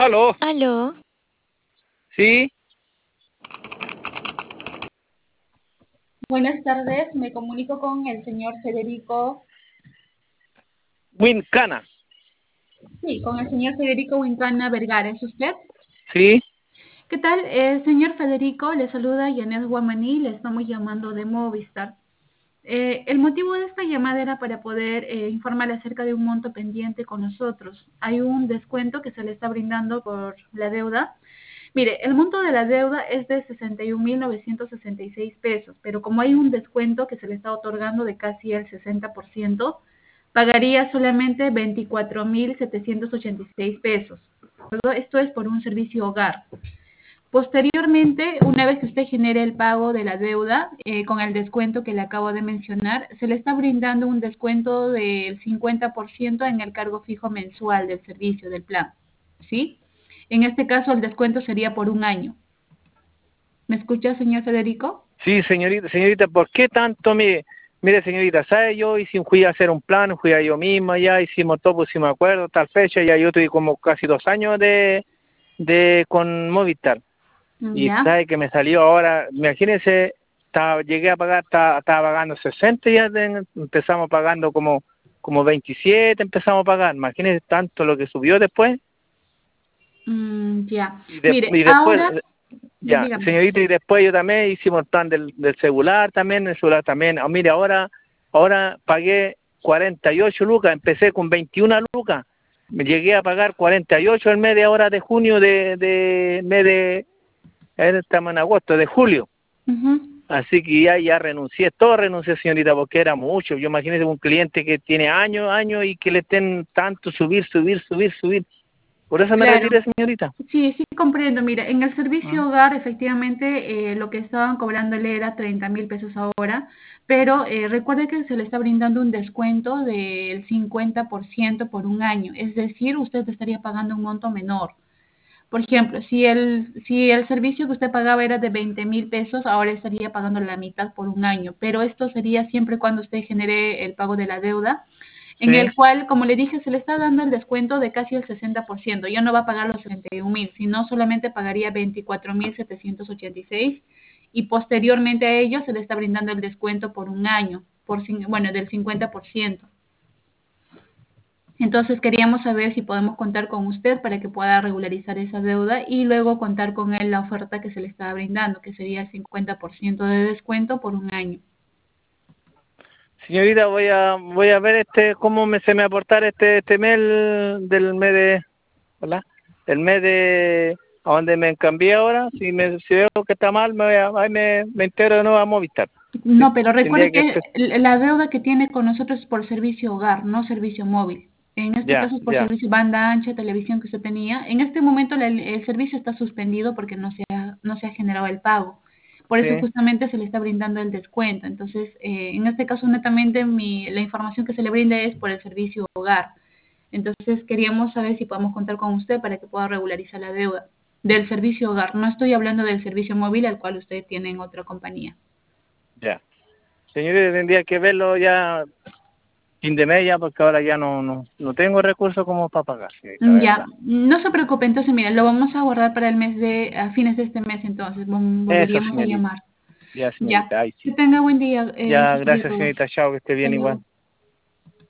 Aló, Aló, sí, Buenas tardes, me comunico con el señor Federico. Wincana, Sí, con el señor Federico Wincana Vergara, ¿es usted? sí, ¿Qué tal? Señor Federico, le saluda Yanet Guamaní, le estamos llamando de Movistar. El motivo de esta llamada era para poder informarle acerca de un monto pendiente con nosotros. Hay un descuento que se le está brindando por la deuda. Mire, el monto de la deuda es de 61.966 pesos, pero como hay un descuento que se le está otorgando de casi el 60%, pagaría solamente 24.786 pesos. ¿De acuerdo? Esto es por un servicio hogar. Posteriormente, una vez que usted genere el pago de la deuda, con el descuento que le acabo de mencionar, se le está brindando un descuento del 50% en el cargo fijo mensual del servicio, del plan, ¿sí? En este caso, el descuento sería por un año. ¿Me escucha, señor Federico? sí, señorita, ¿por qué tanto? Mire, señorita, ¿sabe? Fui a hacer un plan, fui a yo misma, ya hicimos todo, pusimos acuerdo, tal fecha, ya yo tuve como casi 2 años con Movistar, y Ya. sabe que me salió ahora, imagínese, llegué a pagar, estaba pagando 60, ya empezamos pagando como 27, empezamos a pagar, imagínese tanto lo que subió después, Ya. y, Mire, y después. ahora, Ya, dígame. señorita, y después yo también hicimos el plan del celular también, el celular también. Mire, ahora pagué 48 lucas, empecé con 21 lucas, me llegué a pagar 48 el mes de ahora de junio, estamos en agosto, de julio. Ujú. Así que ya renuncié, todo renuncié, señorita, porque era mucho. Yo imagínese un cliente que tiene años y que le estén tanto subir. Por eso me Claro. retiré, señorita. Sí, sí, comprendo. Mira, en el Ah, servicio hogar, efectivamente, lo que estaban cobrándole era 30.000 pesos ahora, pero recuerde que se le está brindando un descuento del 50% por un año, es decir, usted estaría pagando un monto menor. Por ejemplo, si el servicio que usted pagaba era de 20.000 pesos, ahora estaría pagando la mitad por un año, pero esto sería siempre cuando usted genere el pago de la deuda, en sí, el cual, como le dije, se le está dando el descuento de casi el 60%. Ya no va a pagar los 61.000, sino solamente pagaría 24.786 y posteriormente a ello se le está brindando el descuento por un año, bueno, del 50%. Entonces queríamos saber si podemos contar con usted para que pueda regularizar esa deuda y luego contar con él la oferta que se le estaba brindando, que sería el 50% de descuento por un año. señorita, voy a ver cómo se me aportar este mes del mes de, ¿verdad? El mes de a donde me cambié ahora, si veo que está mal, ahí me integro de nuevo a Movistar. Sí, No, pero tendría recuerde que que ser, la deuda que tiene con nosotros es por servicio hogar, no servicio móvil. En este ya, caso es por ya, servicio banda ancha, televisión que usted tenía. En este momento el servicio está suspendido porque no se ha generado el pago. Por eso sí, justamente se le está brindando el descuento. Entonces, en este caso netamente la información que se le brinda es por el servicio hogar. Entonces, queríamos saber si podemos contar con usted para que pueda regularizar la deuda del servicio hogar. No estoy hablando del servicio móvil al cual usted tiene en otra compañía. ya. Señorita, tendría que verlo ya fin de mes ya, porque ahora ya no tengo recursos como para pagar, señorita, la Ya, verdad. no se preocupe, entonces mira, lo vamos a guardar para a fines de este mes, entonces Eso, volveríamos a señorita, llamar. ya, Ya, señorita, ahí que sí. tenga buen día, Ya, eso sería gracias, todo. señorita, chao, que esté Hasta bien igual. luego.